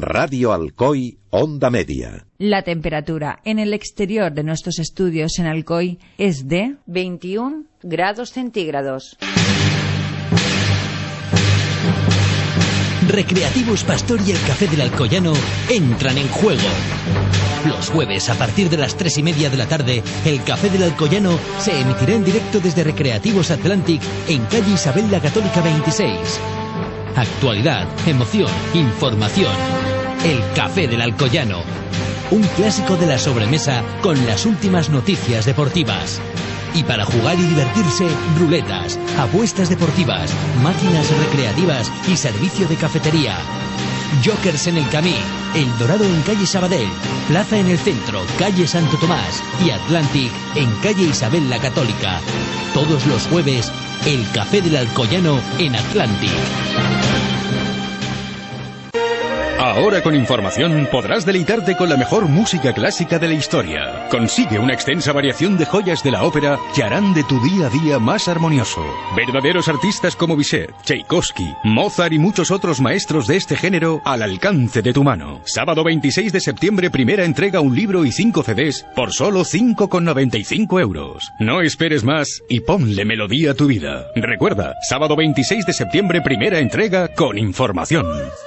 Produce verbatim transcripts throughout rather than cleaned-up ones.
Radio Alcoy, Onda Media. La temperatura en el exterior de nuestros estudios en Alcoy es de veintiún grados centígrados. Recreativos Pastor y el Café del Alcoyano entran en juego. Los jueves, a partir de las tres y media de la tarde, el Café del Alcoyano se emitirá en directo desde Recreativos Atlantic en calle Isabel la Católica veintiséis. Actualidad, emoción, información. El Café del Alcoyano. Un clásico de la sobremesa con las últimas noticias deportivas. Y para jugar y divertirse, ruletas, apuestas deportivas, máquinas recreativas y servicio de cafetería. Jokers en el Camí, El Dorado en calle Sabadell, Plaza en el Centro, calle Santo Tomás y Atlantic en calle Isabel la Católica. Todos los jueves, el Café del Alcoyano en Atlantic. Ahora con información podrás deleitarte con la mejor música clásica de la historia. Consigue una extensa variación de joyas de la ópera que harán de tu día a día más armonioso. Verdaderos artistas como Bizet, Tchaikovsky, Mozart y muchos otros maestros de este género al alcance de tu mano. Sábado veintiséis de septiembre, primera entrega, un libro y cinco C Ds por solo cinco con noventa y cinco euros. No esperes más y ponle melodía a tu vida. Recuerda, sábado veintiséis de septiembre, primera entrega con información.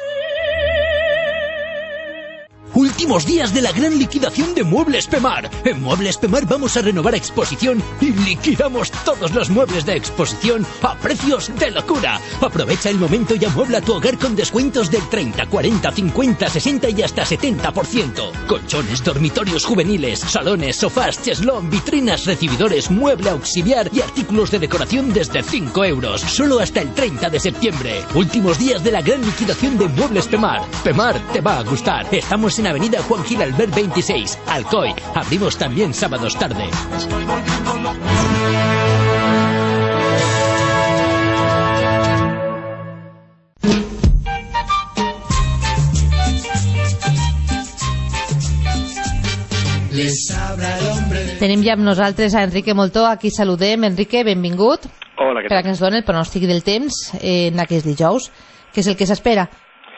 Últimos días de la gran liquidación de Muebles Pemar. En Muebles Pemar vamos a renovar exposición y liquidamos todos los muebles de exposición a precios de locura. Aprovecha el momento y amuebla tu hogar con descuentos del treinta, cuarenta, cincuenta, sesenta y hasta setenta por ciento. Colchones, dormitorios juveniles, salones, sofás, cheslón, vitrinas, recibidores, mueble auxiliar y artículos de decoración desde cinco euros. Solo hasta el treinta de septiembre. Últimos días de la gran liquidación de Muebles Pemar. Pemar te va a gustar. Estamos en Avenida Juan Gil Albert veintiséis, Alcoy. Abrimos también sábados tarde. Tenim ja amb nosaltres a Enrique Moltó, aquí saludem. Enrique, benvingut. Hola, què tal? Per a que ens doni el pronòstic del temps eh, en aquest dijous, que és el que s'espera.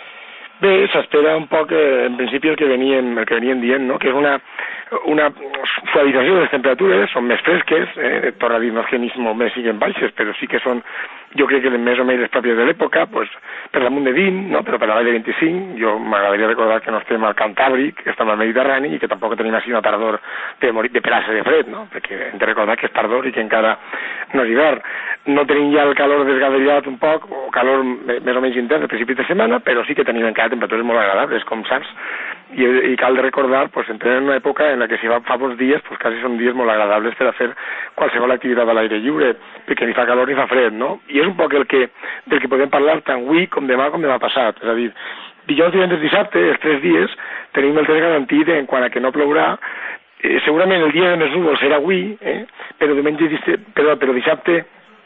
Bé, s'espera un poc, eh, en principi, el que veníem, el que veníem dient, no? Que és una, una suavització de les temperatures, són més fresques, eh, torna a dir, no és que ni molt més siguin baixes, però sí que són, jo crec que més o menys les pròpies de l'època, pues, per damunt de vint, no? Però per la vall de vint-i-cinc, jo m'agradaria recordar que no estem al Cantàbric, que estem al Mediterrani i que tampoc tenim així una tardor de, morir, de pelar-se de fred, no? Perquè hem de recordar que és tardor i que encara no és hivern. No tenim ja el calor desgadellat un poc, o calor més o menys intens al principi de setmana, però sí que tenim encara temperatures molt agradables, com saps, i, i cal recordar, pues, entrem en una època en la que si va fa uns dies, pues, quasi són dies molt agradables per a fer qualsevol activitat a l'aire lliure, perquè ni fa calor ni fa fred, no? I és un poc el que, del que podem parlar tant avui com demà com demà passat, és a dir, dijous, divendres, dissabte, els tres dies, tenim el temps garantit en quant a que no plourà. Eh, segurament el dia de més núvols serà avui, eh? però diumenge, però, però dissabte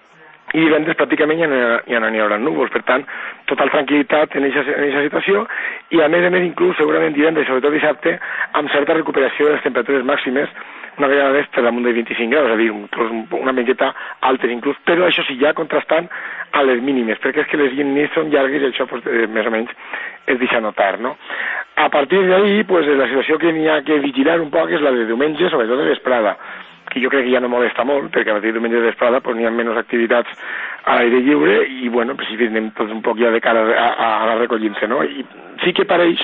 i divendres pràcticament ja no, ja no n'hi haurà núvols, per tant, total tranquil·litat en aquesta situació, i a més a més inclús segurament divendres, sobretot dissabte, amb certa recuperació de les temperatures màximes, una vegada més per damunt de vint-i-cinc graus, és a dir, un, una miqueta altes inclús, però això sí, ja contrastant a les mínimes, perquè és que les nits són llargues i això pues, eh, més o menys es deixa notar, no? A partir d'ahir, pues, la situació que n'hi ha que vigilar un poc és la de diumenge, sobretot de vesprada, que jo crec que ja no molesta molt, perquè a partir de diumenge de vesprada pues, n'hi ha menys activitats a l'aire lliure i, bueno, en principi anem tots un poc ja de cara a, a, a la recollint-se, no? I sí que pareix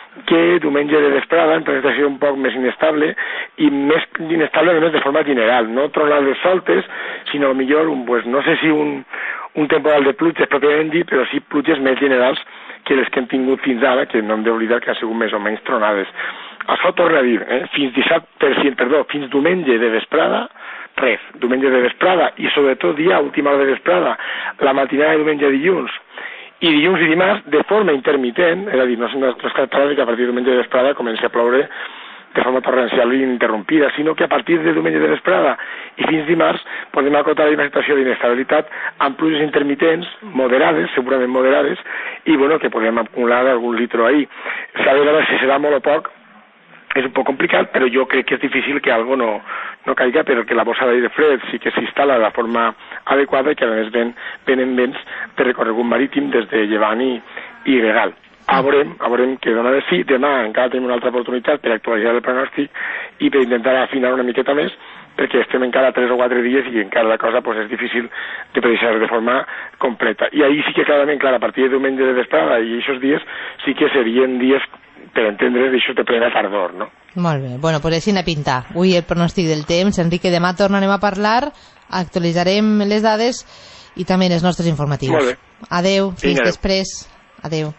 que diumenge de vesprada entonces ha sigut un poc més inestable i més inestable només de forma general, no tronades soltes, sinó millor, un, pues, no sé si un, un temporal de pluges pròpiament dit, però sí pluges més generals que les que hem tingut fins ara, que no hem d'oblidar que han sigut més o menys tronades. Això torna a dir, eh? fins dissabte, perdó, fins diumenge de vesprada, res, diumenge de vesprada i sobretot dia, última hora de vesprada, la matinada de diumenge a dilluns, i dilluns i dimarts de forma intermitent, és a dir, no és una paraules que a partir de diumenge de vesprada comenci a ploure de forma torrencial i interrompida, sinó que a partir de diumenge de vesprada i fins dimarts podem acotar una situació d'inestabilitat amb pluges intermitents, moderades, segurament moderades, i bueno, que podem acumular algun litro ahí. Saber ara si serà molt o poc és un poc complicat, però jo crec que és difícil que algo no, no caiga, però que la bossa d'aire fred sí que s'instal·la de la forma adequada i que a més ven, venen vents de recorregut marítim des de Llevant i, i Gregal. A veurem, a veurem què dona de sí. Demà encara tenim una altra oportunitat per actualitzar el pronòstic i per intentar afinar una miqueta més, perquè estem encara tres o quatre dies i encara la cosa pues, és difícil de precisar de forma completa. I ahir sí que clarament, clar, a partir de diumenge de vesprada i aquests dies sí que serien dies, per entendre's, d'això de plena tardor, no? Molt bé, bueno, pues així n'ha pintar. Avui el pronòstic del temps. Enrique, demà tornarem a parlar, actualitzarem les dades i també els nostres informatius. Molt bé. Adeu, fins Vinga. després. Adeu.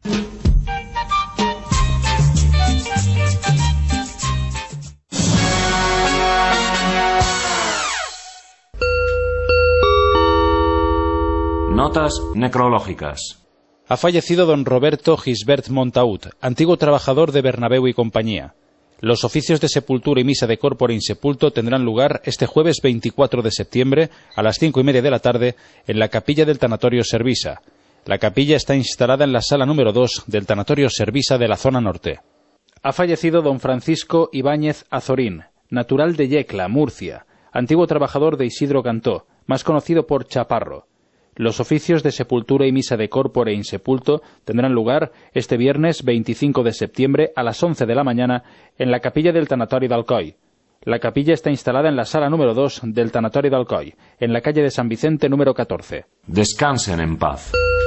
Notas necrológicas. Ha fallecido don Roberto Gisbert Montaut, antiguo trabajador de Bernabéu y compañía. Los oficios de sepultura y misa de corpore insepulto tendrán lugar este jueves veinticuatro de septiembre a las cinco y media de la tarde en la capilla del Tanatorio Servisa. La capilla está instalada en la sala número dos del Tanatorio Servisa de la zona norte. Ha fallecido don Francisco Ibáñez Azorín, natural de Yecla, Murcia, antiguo trabajador de Isidro Cantó, más conocido por Chaparro. Los oficios de sepultura y misa de corpore insepulto tendrán lugar este viernes veinticinco de septiembre a las once de la mañana en la capilla del Tanatori d'Alcoi. La capilla está instalada en la sala número dos del Tanatori d'Alcoi, en la calle de San Vicente número catorce. Descansen en paz.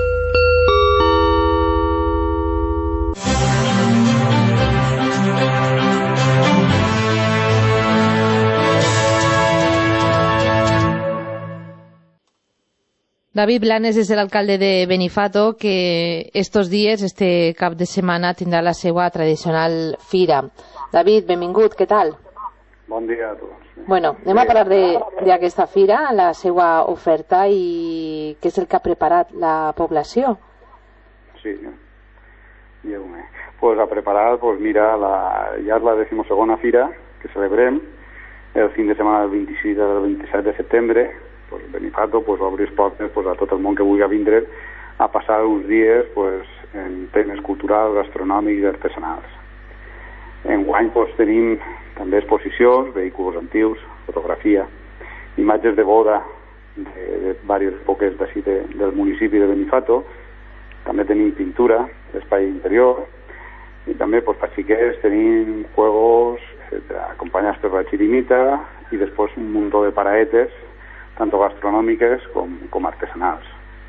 David Blanes es el alcalde de Benifato, que estos días, este cap de setmana, tindrà la seva tradicional fira. David, benvingut, què tal? Bon dia a tots. Bueno, anem a parlar d'aquesta fira, la seva oferta i què és el que ha preparat la població. Sí, Déu-me. Pues ha preparat, pues mira, la, ja és la decimosegona fira que celebrem el fin de setmana del vint-i-sis al vint-i-set de setembre. Pues Benifato pues, va obrir portes pues, a tot el món que vulgui vindre a passar uns dies pues, en temes culturals, gastronòmics i artesanals. Enguany pues, tenim també exposicions, vehicles antics, fotografia, imatges de boda de, de diverses èpoques d'ací de, del municipi de Benifato. També tenim pintura, espai interior, i també pues, per xiquets tenim juegos, etcètera, acompanyats per la chirimita i després un munt de paraetes tanto gastronòmiques com, com artesanals.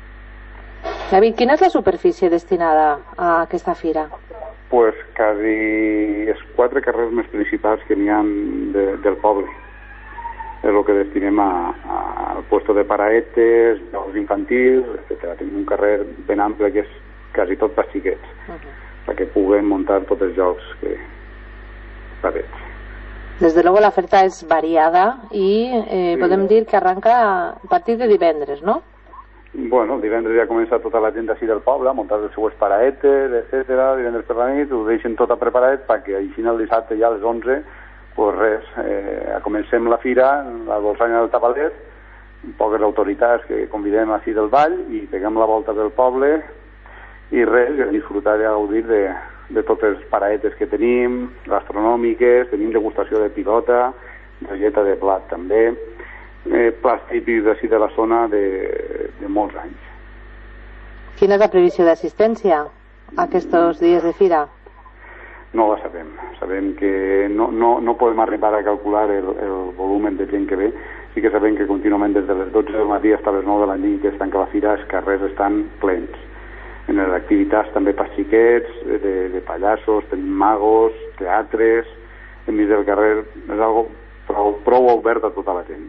David, quina és la superfície destinada a aquesta fira? Pues quasi els quatre carrers més principals que n'hi ha de, del poble. És el que destinem al puesto de paraetes, jocs infantils, etcètera. Tenim un carrer ben ample que és quasi tot per xiquets, uh-huh. perquè puguen muntar tots els jocs que parets. Desde luego la oferta es variada y eh, sí. Podem dir que arranca a partir de divendres, ¿no? Bueno, divendres ja comença tota la gent d'ací del poble a muntar els seues paraetes, etcètera. Divendres per la nit ho deixen tot preparat perquè així el dissabte ja a les onze, pues res, eh, comencem la fira, la dolçanya del tabalet, poques autoritats que convidem així del ball i peguem la volta del poble i res, a disfrutar i a gaudir de de totes les paraetes que tenim, gastronòmiques, tenim degustació de pilota, galleta de plat també, eh, plats típics d'ací de la zona de, de molts anys. Quina és la previsió d'assistència a aquests dies de fira? No la sabem. Sabem que no, no, no podem arribar a calcular el, el volum de gent que ve. Sí que sabem que contínuament des de les dotze del matí fins a les nou de la nit que es tanca la fira, els carrers estan plens. En les activitats també per xiquets, de, de pallassos, tenim magos, teatres, enmig del carrer, és algo prou, prou obert a tota la gent.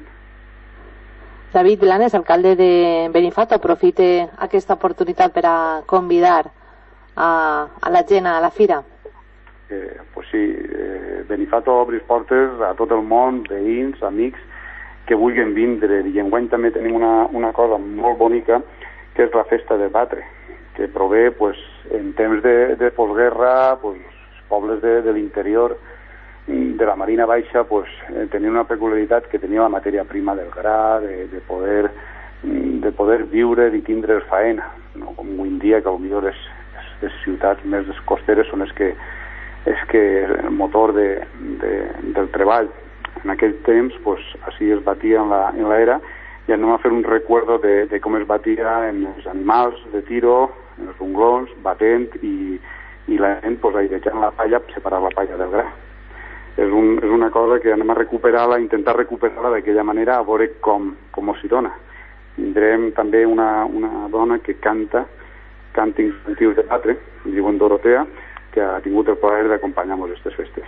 David Blanes, alcalde de Benifato, aprofite aquesta oportunitat per a convidar a, a la gent a la fira. Eh, pues sí, eh, Benifato obri portes a tot el món, veïns, amics, que vulguin vindre, i enguany també tenim una, una cosa molt bonica, que és la festa de batre, que prové pues, en temps de, de postguerra, pues, pobles de, de l'interior de la Marina Baixa pues, eh, tenien una peculiaritat que tenia la matèria prima del gra, de, de, poder, de poder viure i tindre faena, no? Com avui en dia que potser les, les ciutats més costeres són les que, és que el motor de, de, del treball. En aquell temps pues, així es batia en la, en la era i anem a fer un recuerdo de, de com es batia en els animals de tiro, els unglons, batent i, i la gent pues, airejant la palla per separar la palla del gra. És, un, és una cosa que anem a recuperar-la, a intentar recuperar-la d'aquella manera, a veure com, com s'hi dona. Tindrem també una, una dona que canta càntics infantius de teatre, diuen Dorotea, que ha tingut el plaer d'acompanyar-nos aquestes festes.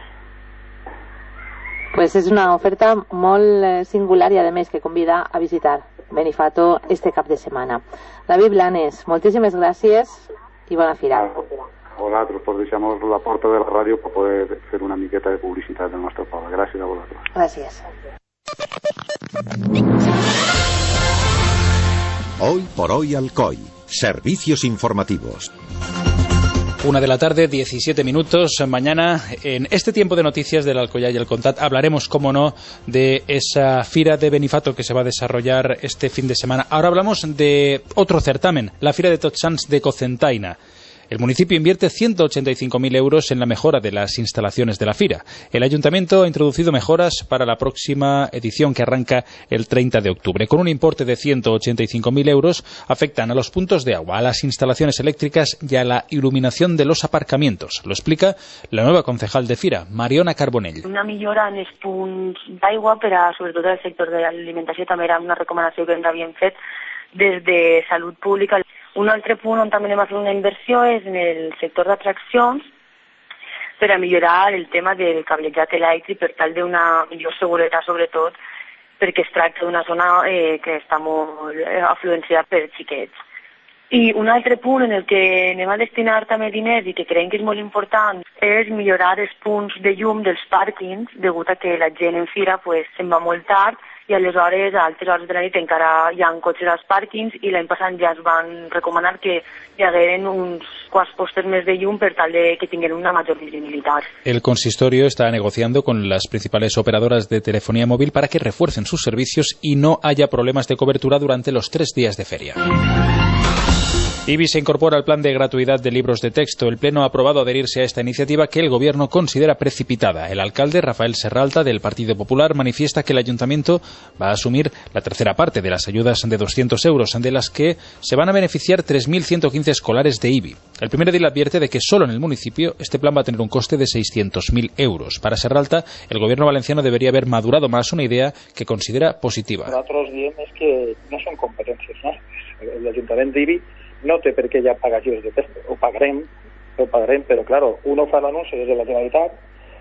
Pues és una oferta molt singular i, a més, que convida a visitar Benifato este cap de setmana. David Blanes, moltíssimes gràcies i bona fira. A vosaltres, per deixar-nos la porta de la ràdio per poder fer una miqueta de publicitat del nostre poble. Gràcies a vosaltres. Gràcies. Hoy por hoy Alcoy. Servicios informativos. Una de la tarde, diecisiete minutos. Mañana, en este tiempo de noticias del Alcoyá y el Contat, hablaremos, como no, de esa Fira de Benifato que se va a desarrollar este fin de semana. Ahora hablamos de otro certamen, la Fira de Tots Sants de Cocentaina. El municipio invierte ciento ochenta y cinco mil euros en la mejora de las instalaciones de la Fira. El ayuntamiento ha introducido mejoras para la próxima edición que arranca el treinta de octubre. Con un importe de ciento ochenta y cinco mil euros afectan a los puntos de agua, a las instalaciones eléctricas y a la iluminación de los aparcamientos. Lo explica la nueva concejal de Fira, Mariona Carbonell. Una millora en els punts d'aigua per a, sobretot, el sector de l'alimentació, també era una recomanació que ens havien fet des de Salut Pública. Un altre punt on també anem a fer una inversió és en el sector d'atraccions per a millorar el tema del cablejat elèctric per tal d'una millor seguretat, sobretot perquè es tracta d'una zona eh, que està molt afluenciada per xiquets. I un altre punt en el que anem a destinar també diners i que creiem que és molt important és millorar els punts de llum dels pàrquings, degut a que la gent en Fira pues, se'n va molt tard i aleshores a altres hores de la nit encara hi ha cotxes als pàrquings i l'any passat ja es van recomanar que hi hagueren uns quants postes més de llum per tal de que tinguin una major visibilitat. El consistorio está negociando con las principales operadoras de telefonía móvil para que refuercen sus servicios y no haya problemas de cobertura durante los tres días de feria. I B I se incorpora al plan de gratuidad de libros de texto. El Pleno ha aprobado adherirse a esta iniciativa que el Gobierno considera precipitada. El alcalde, Rafael Serralta, del Partido Popular, manifiesta que el Ayuntamiento va a asumir la tercera parte de las ayudas de doscientos euros, de las que se van a beneficiar tres mil ciento quince escolares de I B I. El primer edil advierte de que solo en el municipio este plan va a tener un coste de seiscientos mil euros. Para Serralta, el Gobierno valenciano debería haber madurado más una idea que considera positiva. Nosaltres diem és que no són competències nostres. L'Ajuntament d'I B I no té per què ja pagar llibres de text, ho pagarem, ho pagarem, però claro, uno fa l'anunci des de la Generalitat,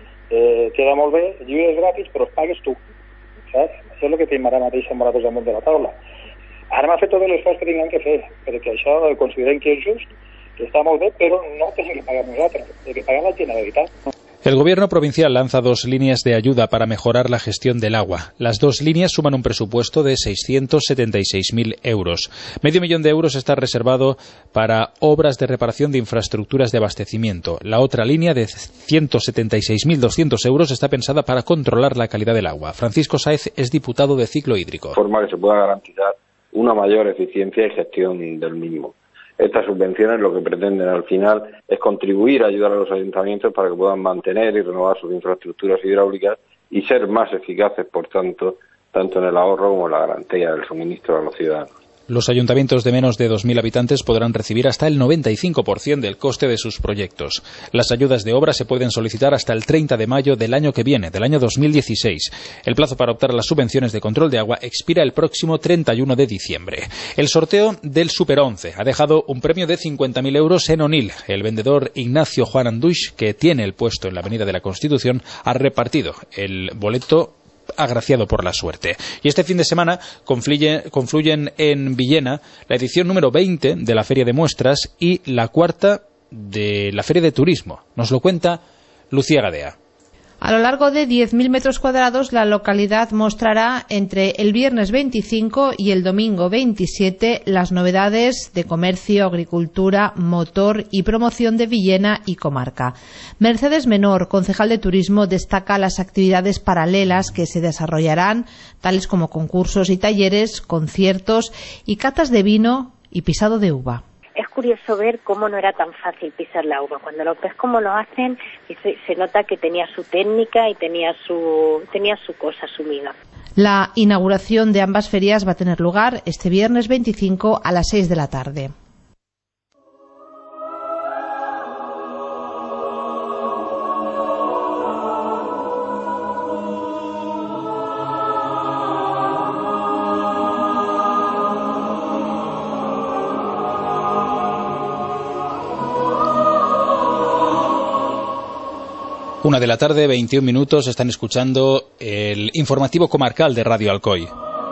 eh, queda molt bé, llibres gratis, però els pagues tu, saps? Això és el que tenim ara mateix amb nosaltres damunt de la taula. Ara m'ha fet tot l'esforç que tinguem que fer, perquè això considerem que és just, que està molt bé, però no tenim que pagar nosaltres, tenim que pagar la Generalitat. El Gobierno provincial lanza dos líneas de ayuda para mejorar la gestión del agua. Las dos líneas suman un presupuesto de seiscientos setenta y seis mil euros. Medio millón de euros está reservado para obras de reparación de infraestructuras de abastecimiento. La otra línea de ciento setenta y seis mil doscientos euros está pensada para controlar la calidad del agua. Francisco Sáez es diputado de Ciclo Hídrico. De forma que se pueda garantizar una mayor eficiencia y gestión del mismo. Estas subvenciones lo que pretenden al final es contribuir a ayudar a los ayuntamientos para que puedan mantener y renovar sus infraestructuras hidráulicas y ser más eficaces, por tanto, tanto en el ahorro como en la garantía del suministro a los ciudadanos. Los ayuntamientos de menos de dos mil habitantes podrán recibir hasta el noventa y cinco por ciento del coste de sus proyectos. Las ayudas de obra se pueden solicitar hasta el treinta de mayo del año que viene, del año dos mil dieciséis. El plazo para optar a las subvenciones de control de agua expira el próximo treinta y uno de diciembre. El sorteo del Super once ha dejado un premio de cincuenta mil euros en Onil. El vendedor Ignacio Juan Anduix, que tiene el puesto en la Avenida de la Constitución, ha repartido el boleto agraciado por la suerte. Y este fin de semana confluye, confluyen en Villena la edición número veinte de la Feria de Muestras y la cuarta de la Feria de Turismo. Nos lo cuenta Lucía Gadea. A lo largo de diez mil metros cuadrados, la localidad mostrará entre el viernes veinticinco y el domingo veintisiete las novedades de comercio, agricultura, motor y promoción de Villena y comarca. Mercedes Menor, concejal de turismo, destaca las actividades paralelas que se desarrollarán, tales como concursos y talleres, conciertos y catas de vino y pisado de uva. Es curioso ver cómo no era tan fácil pisar la uva. Cuando lo ves cómo lo hacen, se, se nota que tenía su técnica y tenía su, tenía su cosa asumida. La inauguración de ambas ferias va a tener lugar este viernes veinticinco a las seis de la tarde. Una de la tarde, veintiún minutos, están escuchando el informativo comarcal de Radio Alcoy.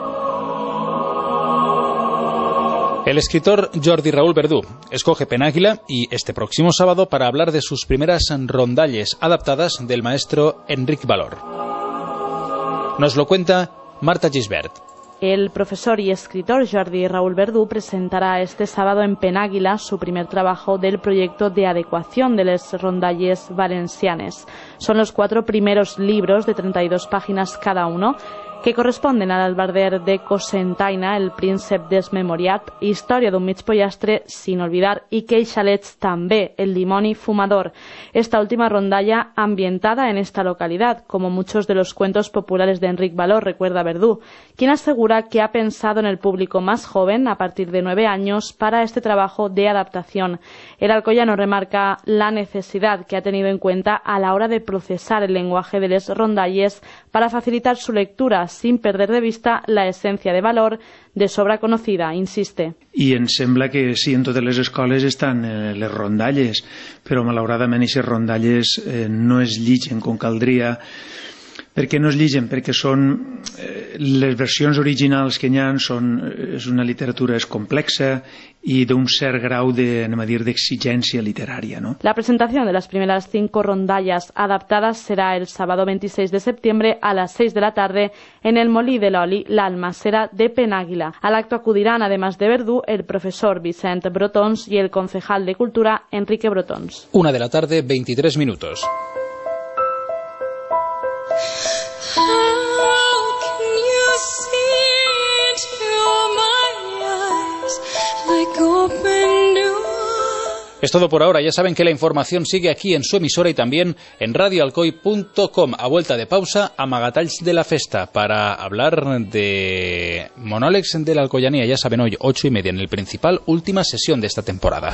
El escritor Jordi Raúl Verdú escoge Penàguila y este próximo sábado para hablar de sus primeras rondalles adaptadas del maestro Enric Valor. Nos lo cuenta Marta Gisbert. El profesor y escritor Jordi Raúl Verdú presentará este sábado en Penàguila su primer trabajo del proyecto de adecuación de les rondalles valencianes. Son los cuatro primeros libros de treinta y dos páginas cada uno, que corresponden al albarder de Cocentaina, el príncep desmemoriat, història d'un mig pollastre sin olvidar i queixalets també, el dimoni fumador. Esta última rondalla ambientada en esta localidad, como muchos de los cuentos populares de Enric Valor, recuerda Verdú, quien asegura que ha pensado en el público más joven, a partir de nueve años, para este trabajo de adaptación. El alcoyano remarca la necesidad que ha tenido en cuenta a la hora de procesar el lenguaje de les rondalles para facilitar su lectura, sin perder de vista la essència de Valor, de sobra conocida, insiste. I em sembla que sí, en totes les escoles estan eh, les rondalles, però malauradament aquestes rondalles eh, no es lligen com caldria. Per què no es lligen? Perquè són eh, les versions originals que hi ha són, és una literatura és complexa y de un cert grau de, anem a dir, d'exigència literària, ¿no? La presentación de las primeras cinco rondallas adaptadas será el sábado veintiséis de septiembre a las seis de la tarde en el Molí de l'Oli, la Almacera de Penàguila. Al acto acudirán, además de Verdú, el profesor Vicent Brotons y el concejal de Cultura Enrique Brotons. Una de la tarde, veintitrés minutos. Es todo por ahora. Ya saben que la información sigue aquí en su emisora y también en radio alcoy punto com. A vuelta de pausa, Amagatalls de la Festa, para hablar de monòlegs de la Alcoyanía. Ya saben, hoy, ocho y media, en el Principal, última sesión de esta temporada.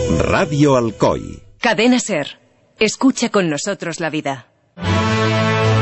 Radio Alcoy. Cadena Ser. Escucha con nosotros la vida.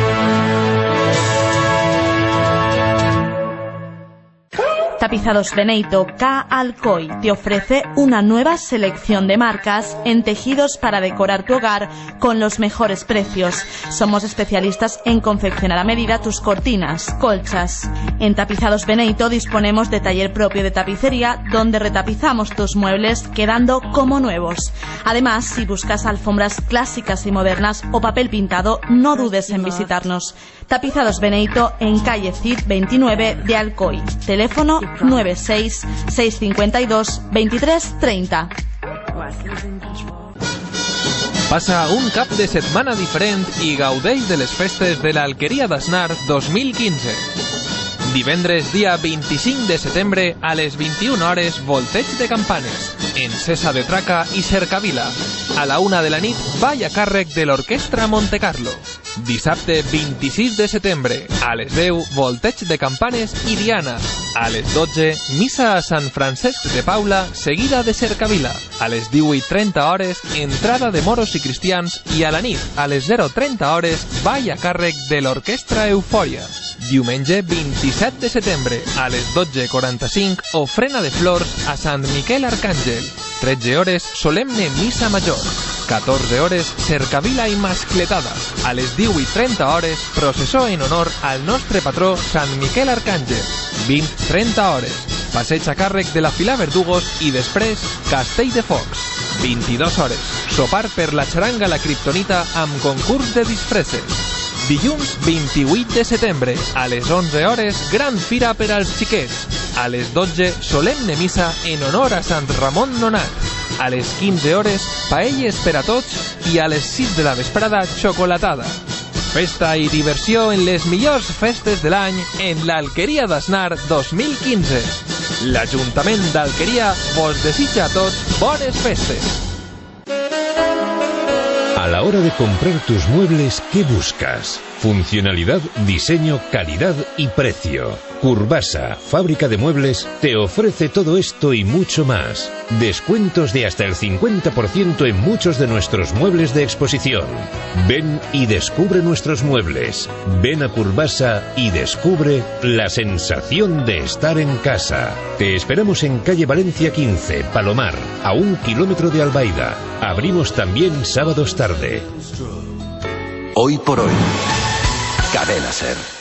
Tapizados Beneyto K. Alcoy te ofrece una nueva selección de marcas en tejidos para decorar tu hogar con los mejores precios. Somos especialistas en confeccionar a medida tus cortinas, colchas. En Tapizados Beneyto disponemos de taller propio de tapicería donde retapizamos tus muebles quedando como nuevos. Además, si buscas alfombras clásicas y modernas o papel pintado, no dudes en visitarnos. Tapizados Beneyto en calle Cid veintinueve de Alcoy. Teléfono nueve seis seis cinco dos veintitrés treinta. Passa un cap de setmana diferent i gaudeix de les festes de l'Alqueria d'Asnar dos mil quinze. Divendres, dia vint-i-cinc de setembre, a les vint-i-una hores, volteig de campanes, encesa de traca i cercavila. A la una de la nit, ball a càrrec de l'Orquestra Montecarlo. Dissabte, vint-i-sis de setembre, a les deu, volteig de campanes i diana. A les dotze, missa a Sant Francesc de Paula, seguida de cercavila. A les divuit trenta hores, entrada de moros i cristians i a la nit, a les zero trenta hores, ball a càrrec de l'Orquestra Eufòria. Diumenge vint-i-set de setembre, a les dotze quaranta-cinc, ofrena de flors a Sant Miquel Arcàngel. tretze hores, solemne missa major. catorze hores, cercavila i mascletada. A les divuit trenta hores, processó en honor al nostre patró Sant Miquel Arcàngel. vint trenta hores, passeig a càrrec de la Fila Verdugos i després Castell de Focs. vint-i-dues hores, sopar per la xaranga La Kriptonita amb concurs de disfresses. Dilluns vint-i-vuit de setembre, a les onze hores, gran fira per als xiquets. A les dotze, solemne missa en honor a Sant Ramon Nonat. A les quinze hores, paelles per a tots i a les sis de la vesprada, xocolatada. Festa i diversió en les millors festes de l'any en l'Alqueria d'Asnar dos mil quinze. L'Ajuntament d'Alqueria vos desitja a tots bones festes. A la hora de comprar tus muebles, ¿qué buscas? Funcionalidad, diseño, calidad y precio. Curvasa, fábrica de muebles, te ofrece todo esto y mucho más. Descuentos de hasta el cincuenta por ciento en muchos de nuestros muebles de exposición. Ven y descubre nuestros muebles. Ven a Curvasa y descubre la sensación de estar en casa. Te esperamos en calle Valencia quince, Palomar, a un kilómetro de Albaida. Abrimos también sábados tarde. Hoy por hoy, Cadena Ser.